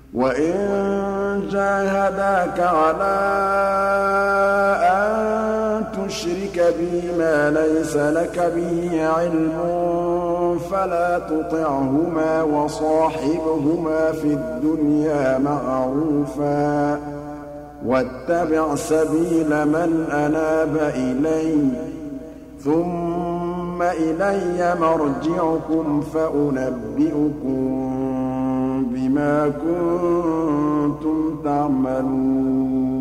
وَإِن جَاهَدَاكَ عَلَىٰ أَن تُشْرِكَ بِي مَا لَيْسَ لَكَ بِهِ عِلْمٌ فَلَا تُطِعْهُمَا وَصَاحِبْهُمَا فِي الدُّنْيَا مَعْرُوفًا ۖ وَاتَّبِعْ سَبِيلَ مَنْ أَنَابَ إِلَيَّ ۚ ثُمَّ إِلَيَّ مَرْجِعُكُمْ فَأُنَبِّئُكُم بِمَا كُنتُمْ تَعْمَلُونَ